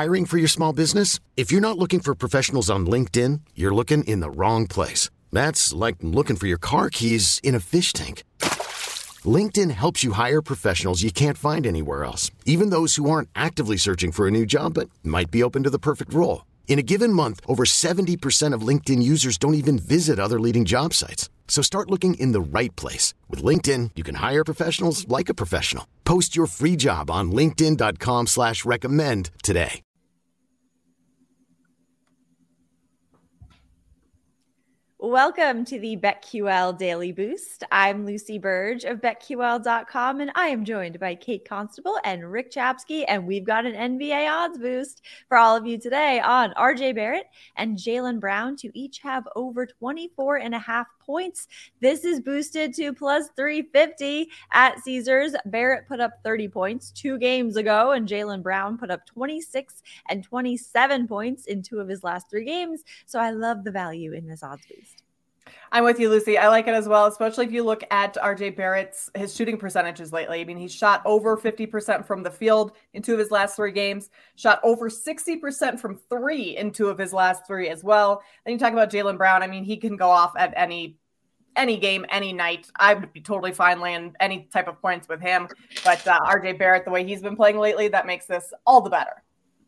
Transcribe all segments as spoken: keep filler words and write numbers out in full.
Hiring for your small business? If you're not looking for professionals on LinkedIn, you're looking in the wrong place. That's like looking for your car keys in a fish tank. LinkedIn helps you hire professionals you can't find anywhere else, even those who aren't actively searching for a new job but might be open to the perfect role. In a given month, over seventy percent of LinkedIn users don't even visit other leading job sites. So start looking in the right place. With LinkedIn, you can hire professionals like a professional. Post your free job on linkedin.com slash recommend today. Welcome to the BetQL Daily Boost. I'm Lucy Burge of Bet Q L dot com, and I am joined by Kate Constable and Rick Chapsky, and we've got an N B A odds boost for all of you today on R J Barrett and Jaylen Brown to each have over twenty-four and a half points. This is boosted to plus three fifty at Caesars. Barrett put up thirty points two games ago, and Jaylen Brown put up twenty-six and twenty-seven points in two of his last three games. So I love the value in this odds boost. I'm with you, Lucy. I like it as well, especially if you look at R J Barrett's his shooting percentages lately. I mean, he's shot over fifty percent from the field in two of his last three games, shot over sixty percent from three in two of his last three as well. Then you talk about Jaylen Brown. I mean, he can go off at any any game, any night. I would be totally fine laying any type of points with him. But uh, R J Barrett, the way he's been playing lately, that makes this all the better.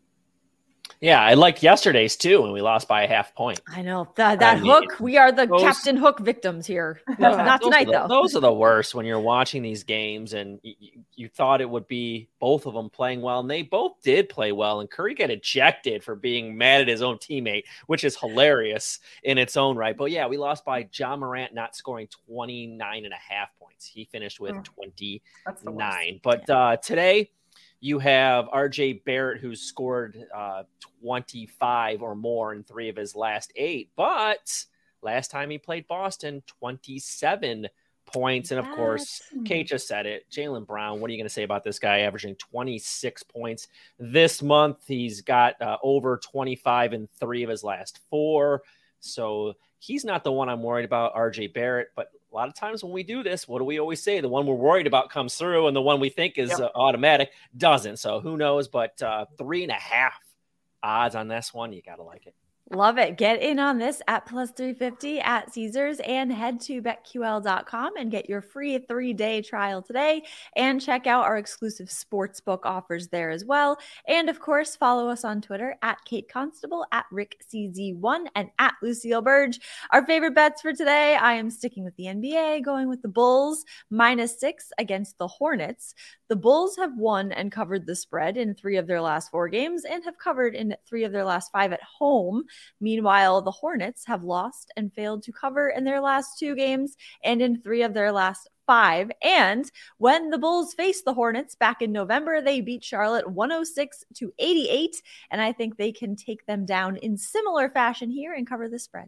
Yeah, I liked yesterday's too when we lost by a half point. I know that that I mean, hook. We are the those, Captain Hook victims here. No, Not tonight, are the, though. Those are the worst when you're watching these games and you, you thought it would be both of them playing well, and they both did play well. And Curry got ejected for being mad at his own teammate, which is hilarious in its own right. But yeah, we lost by Ja Morant not scoring twenty-nine and a half points. He finished with mm, twenty-nine. But uh, today, you have R J Barrett, who's scored uh, twenty-five or more in three of his last eight. But last time he played Boston, twenty-seven points. And, of yes. course, Kate just said it. Jaylen Brown, what are you going to say about this guy averaging twenty-six points this month? He's got uh, over twenty-five in three of his last four. So he's not the one I'm worried about, R J Barrett. But a lot of times when we do this, what do we always say? The one we're worried about comes through, and the one we think is yep. uh, automatic doesn't. So who knows? But uh, three and a half odds on this one. You got to like it. Love it. Get in on this at plus three fifty at Caesars, and head to Bet Q L dot com and get your free three-day trial today, and check out our exclusive sportsbook offers there as well. And of course, follow us on Twitter at Kate Constable, at Rick C Z one, and at Lucille Burge. Our favorite bets for today, I am sticking with the N B A, going with the Bulls minus six against the Hornets. The Bulls have won and covered the spread in three of their last four games and have covered in three of their last five at home. Meanwhile, the Hornets have lost and failed to cover in their last two games and in three of their last five. And when the Bulls faced the Hornets back in November, they beat Charlotte one oh six to eighty-eight. And I think they can take them down in similar fashion here and cover the spread.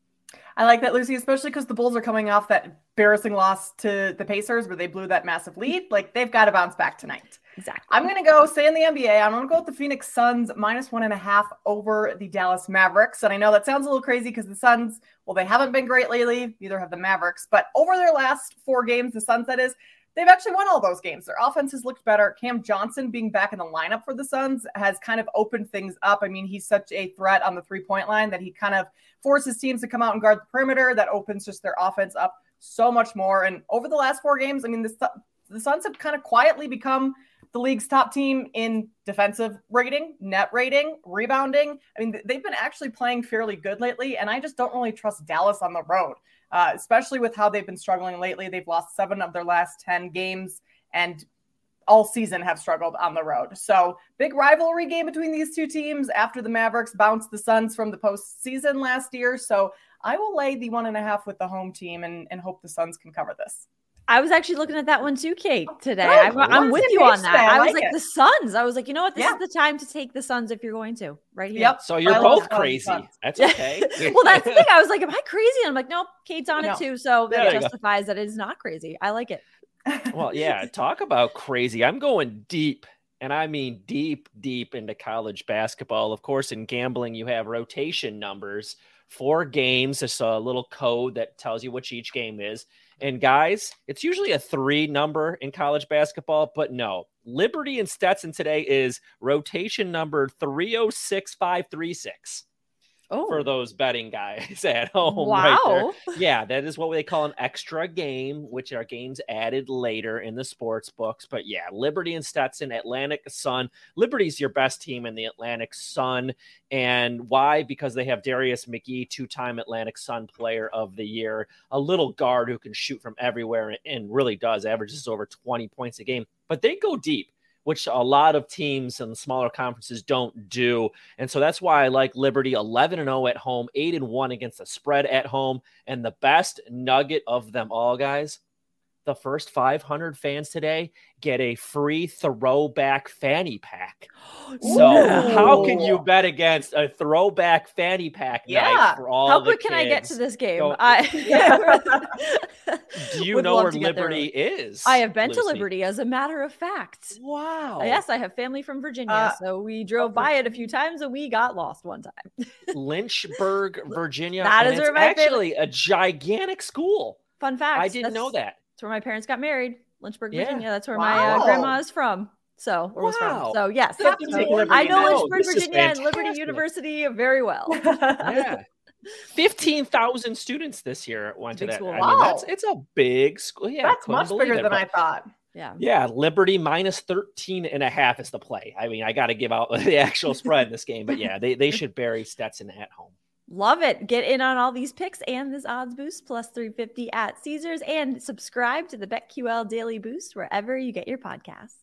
I like that, Lucy, especially because the Bulls are coming off that embarrassing loss to the Pacers where they blew that massive lead. Like, they've got to bounce back tonight. Exactly. I'm going to go stay in the N B A. I'm going to go with the Phoenix Suns minus one and a half over the Dallas Mavericks. And I know that sounds a little crazy because the Suns, well, they haven't been great lately. Neither have the Mavericks. But over their last four games, the Suns, that is, they've actually won all those games. Their offense has looked better. Cam Johnson being back in the lineup for the Suns has kind of opened things up. I mean, he's such a threat on the three-point line that he kind of forces teams to come out and guard the perimeter. That opens just their offense up so much more. And over the last four games, I mean, the, the Suns have kind of quietly become the league's top team in defensive rating, net rating, rebounding. I mean, they've been actually playing fairly good lately, and I just don't really trust Dallas on the road, uh, especially with how they've been struggling lately. They've lost seven of their last ten games, and all season have struggled on the road. So big rivalry game between these two teams after the Mavericks bounced the Suns from the postseason last year. So I will lay the one and a half with the home team and, and hope the Suns can cover this. I was actually looking at that one too, Kate, today. Oh, I'm, I'm with you on that. I, I was like, like, it. the Suns. I was like, you know what? This yeah. is the time to take the Suns if you're going to, right here. Yep. So you're I both crazy. That's okay. Well, that's the thing. I was like, am I crazy? And I'm like, nope, Kate's on no. it too. So that there justifies that it is not crazy. I like it. Well, yeah, talk about crazy. I'm going deep, and I mean deep, deep into college basketball. Of course, in gambling, you have rotation numbers. Four games, it's a little code that tells you which each game is. And guys, it's usually a three number in college basketball, but no, Liberty and Stetson today is rotation number three oh six five three six. Oh. For those betting guys at home. Wow. Right there. Yeah, that is what they call an extra game, which are games added later in the sports books. But yeah, Liberty and Stetson, Atlantic Sun. Liberty's your best team in the Atlantic Sun. And why? Because they have Darius McGee, two-time Atlantic Sun Player of the Year, a little guard who can shoot from everywhere and really does, averages over twenty points a game. But they go deep, which a lot of teams in the smaller conferences don't do. And so that's why I like Liberty eleven and oh at home, eight and one against the spread at home. And the best nugget of them all, guys, the first five hundred fans today get a free throwback fanny pack. So Ooh. How can you bet against a throwback fanny pack Yeah. night for all How the quick can I get kids? to this game? Go- I, Do you would know love where to get there. Liberty is? I have been to Lucy? Liberty, as a matter of fact. Wow. Yes, I have family from Virginia, Uh, so we drove by it a few times and we got lost one time. Lynchburg, Virginia. That and is it's where my family- actually a gigantic school. Fun fact. I didn't that's, know that. That's where my parents got married, Lynchburg, Yeah. Virginia. That's where my Wow. uh, grandma is from. So, or was Wow. from. So, yes. You have to take Liberty I know now. Lynchburg, This is Virginia, and Liberty fantastic. University very well. Yeah. fifteen thousand students this year went to Big that. school. I mean, Wow. that's it's a big school. Yeah, That's couldn't much believe bigger it, than but- I thought. Yeah. Yeah, Liberty minus thirteen and a half is the play. I mean, I got to give out the actual spread in this game, but yeah, they, they should bury Stetson at home. Love it. Get in on all these picks and this odds boost plus three fifty at Caesars, and subscribe to the BetQL Daily Boost wherever you get your podcasts.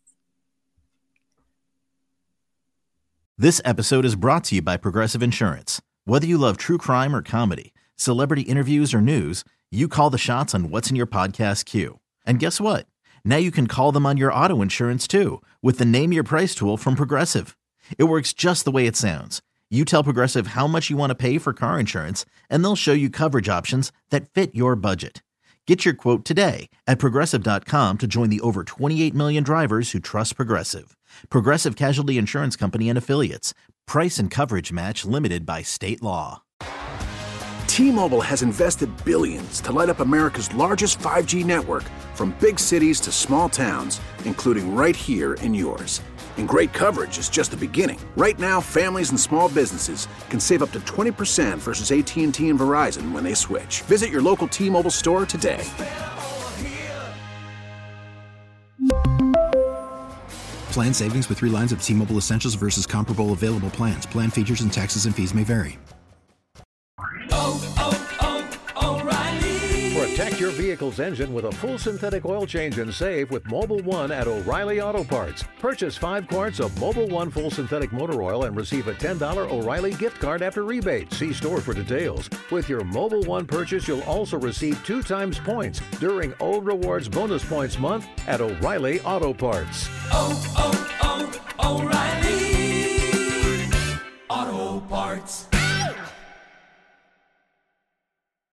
This episode is brought to you by Progressive Insurance. Whether you love true crime or comedy, celebrity interviews or news, you call the shots on what's in your podcast queue. And guess what? Now you can call them on your auto insurance too with the Name Your Price tool from Progressive. It works just the way it sounds. You tell Progressive how much you want to pay for car insurance, and they'll show you coverage options that fit your budget. Get your quote today at Progressive dot com to join the over twenty-eight million drivers who trust Progressive. Progressive Casualty Insurance Company and Affiliates. Price and coverage match limited by state law. T-Mobile has invested billions to light up America's largest five G network, from big cities to small towns, including right here in yours. And great coverage is just the beginning. Right now, families and small businesses can save up to twenty percent versus A T and T and Verizon when they switch. Visit your local T-Mobile store today. Plan savings with three lines of T-Mobile Essentials versus comparable available plans. Plan features and taxes and fees may vary. Oh, oh, oh, O'Reilly. Protect your vehicle's engine with a full synthetic oil change and save with Mobile One at O'Reilly Auto Parts. Purchase five quarts of Mobile One full synthetic motor oil and receive a ten dollars O'Reilly gift card after rebate. See store for details. With your Mobile One purchase, you'll also receive two times points during O Rewards Bonus Points Month at O'Reilly Auto Parts. Oh, oh, oh, O'Reilly Auto Parts.